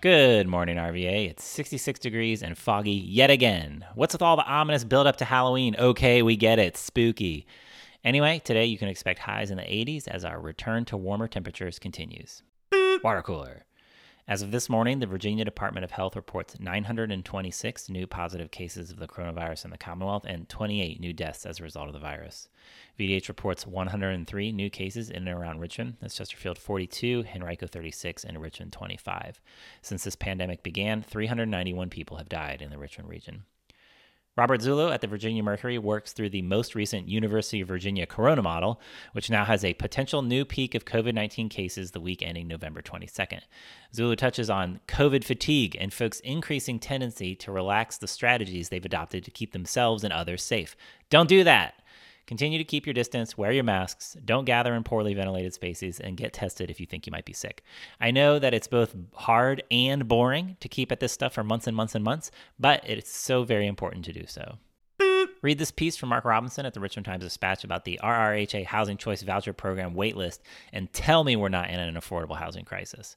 Good morning, RVA. It's 66 degrees and foggy yet again. What's with all the ominous build-up to Halloween? Okay, we get it. Spooky. Anyway, today you can expect highs in the 80s as our return to warmer temperatures continues. Water cooler. As of this morning, the Virginia Department of Health reports 926 new positive cases of the coronavirus in the Commonwealth and 28 new deaths as a result of the virus. VDH reports 103 new cases in and around Richmond. That's Chesterfield 42, Henrico 36, and Richmond 25. Since this pandemic began, 391 people have died in the Richmond region. Robert Zullo at the Virginia Mercury works through the most recent University of Virginia corona model, which now has a potential new peak of COVID-19 cases the week ending November 22nd. Zullo touches on COVID fatigue and folks' increasing tendency to relax the strategies they've adopted to keep themselves and others safe. Don't do that. Continue to keep your distance, wear your masks, don't gather in poorly ventilated spaces, and get tested if you think you might be sick. I know that it's both hard and boring to keep at this stuff for months and months and months, but it's so very important to do so. Read this piece from Mark Robinson at the Richmond Times-Dispatch about the RRHA Housing Choice Voucher Program waitlist and tell me we're not in an affordable housing crisis.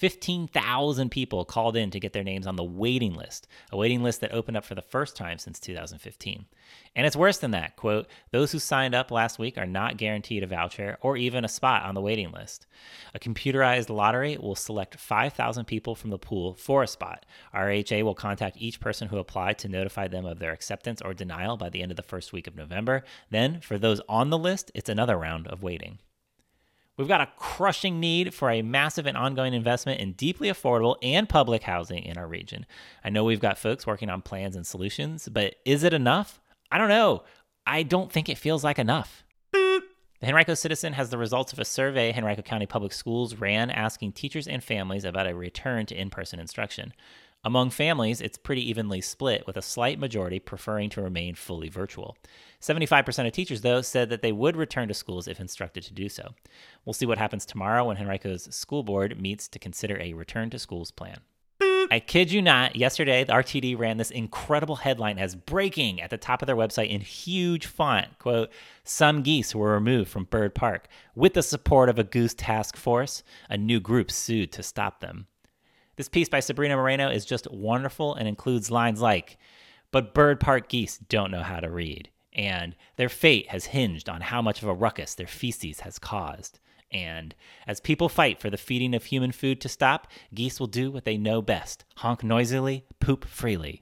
15,000 people called in to get their names on the waiting list, a waiting list that opened up for the first time since 2015. And it's worse than that. Quote, those who signed up last week are not guaranteed a voucher or even a spot on the waiting list. A computerized lottery will select 5,000 people from the pool for a spot. RHA will contact each person who applied to notify them of their acceptance or denial by the end of the first week of November. Then, for those on the list, it's another round of waiting. We've got a crushing need for a massive and ongoing investment in deeply affordable and public housing in our region. I know we've got folks working on plans and solutions, but is it enough? I don't know. I don't think it feels like enough. The Henrico Citizen has the results of a survey Henrico County Public Schools ran asking teachers and families about a return to in-person instruction. Among families, it's pretty evenly split, with a slight majority preferring to remain fully virtual. 75% of teachers, though, said that they would return to schools if instructed to do so. We'll see what happens tomorrow when Henrico's school board meets to consider a return to schools plan. I kid you not, yesterday, the RTD ran this incredible headline as breaking at the top of their website in huge font. Quote, some geese were removed from Bird Park. With the support of a goose task force, a new group sued to stop them. This piece by Sabrina Moreno is just wonderful and includes lines like, but Bird Park geese don't know how to read, and their fate has hinged on how much of a ruckus their feces has caused. And as people fight for the feeding of human food to stop, geese will do what they know best, honk noisily, poop freely.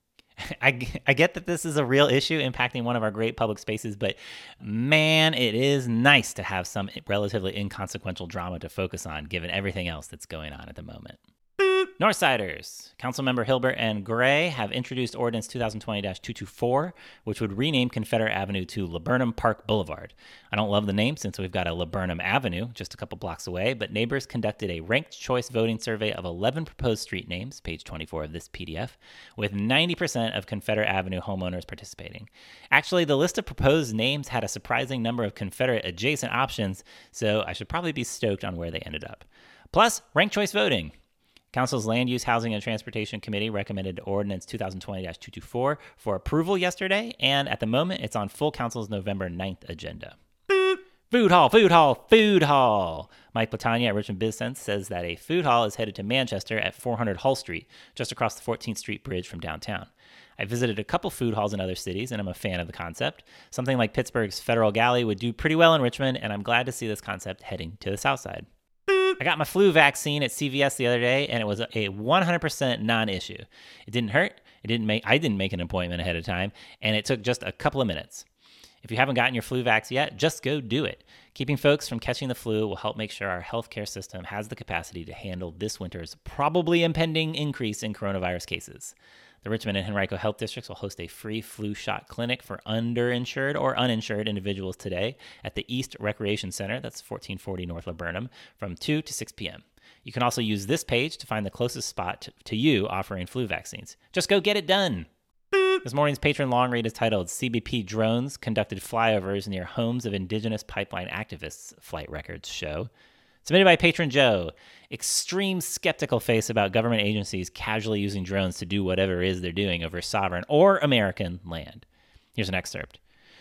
I get that this is a real issue impacting one of our great public spaces, but man, it is nice to have some relatively inconsequential drama to focus on given everything else that's going on at the moment. Northsiders. Councilmember Hilbert and Gray have introduced Ordinance 2020-224, which would rename Confederate Avenue to Laburnum Park Boulevard. I don't love the name since we've got a Laburnum Avenue just a couple blocks away, but neighbors conducted a ranked choice voting survey of 11 proposed street names, page 24 of this PDF, with 90% of Confederate Avenue homeowners participating. Actually, the list of proposed names had a surprising number of Confederate adjacent options, so I should probably be stoked on where they ended up. Plus, ranked choice voting. Council's Land Use, Housing, and Transportation Committee recommended Ordinance 2020-224 for approval yesterday, and at the moment, it's on full Council's November 9th agenda. Food hall, food hall, food hall. Mike Platania at Richmond BizSense says that a food hall is headed to Manchester at 400 Hull Street, just across the 14th Street Bridge from downtown. I visited a couple food halls in other cities, and I'm a fan of the concept. Something like Pittsburgh's Federal Galley would do pretty well in Richmond, and I'm glad to see this concept heading to the south side. I got my flu vaccine at CVS the other day, and it was a 100% non-issue. It didn't hurt. I didn't make an appointment ahead of time, and it took just a couple of minutes. If you haven't gotten your flu vax yet, just go do it. Keeping folks from catching the flu will help make sure our healthcare system has the capacity to handle this winter's probably impending increase in coronavirus cases. The Richmond and Henrico Health Districts will host a free flu shot clinic for underinsured or uninsured individuals today at the East Recreation Center, that's 1440 North Laburnum, from 2 to 6 p.m. You can also use this page to find the closest spot to you offering flu vaccines. Just go get it done. This morning's patron long read is titled CBP Drones Conducted Flyovers Near Homes of Indigenous Pipeline Activists Flight Records Show. Submitted by Patron Joe. Extreme skeptical face about government agencies casually using drones to do whatever it is they're doing over sovereign or American land. Here's an excerpt.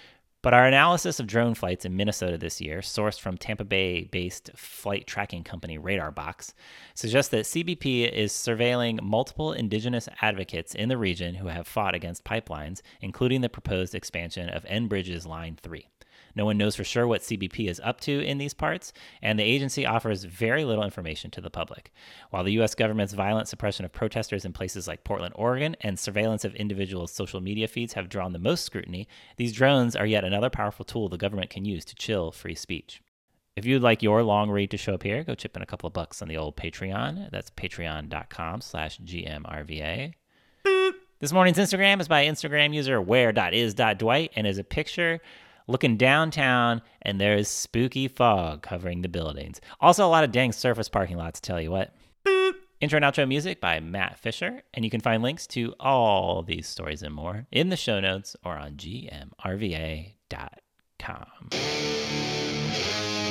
But our analysis of drone flights in Minnesota this year, sourced from Tampa Bay-based flight tracking company RadarBox, suggests that CBP is surveilling multiple indigenous advocates in the region who have fought against pipelines, including the proposed expansion of Enbridge's Line 3. No one knows for sure what CBP is up to in these parts, and the agency offers very little information to the public. While the U.S. government's violent suppression of protesters in places like Portland, Oregon, and surveillance of individuals' social media feeds have drawn the most scrutiny, these drones are yet another powerful tool the government can use to chill free speech. If you'd like your long read to show up here, go chip in a couple of bucks on the old Patreon. That's patreon.com/GMRVA. This morning's Instagram is by Instagram user where.is.dwight and is a picture looking downtown, and there's spooky fog covering the buildings. Also, a lot of dang surface parking lots, tell you what. Intro and outro music by Matt Fisher, and you can find links to all these stories and more in the show notes or on gmrva.com.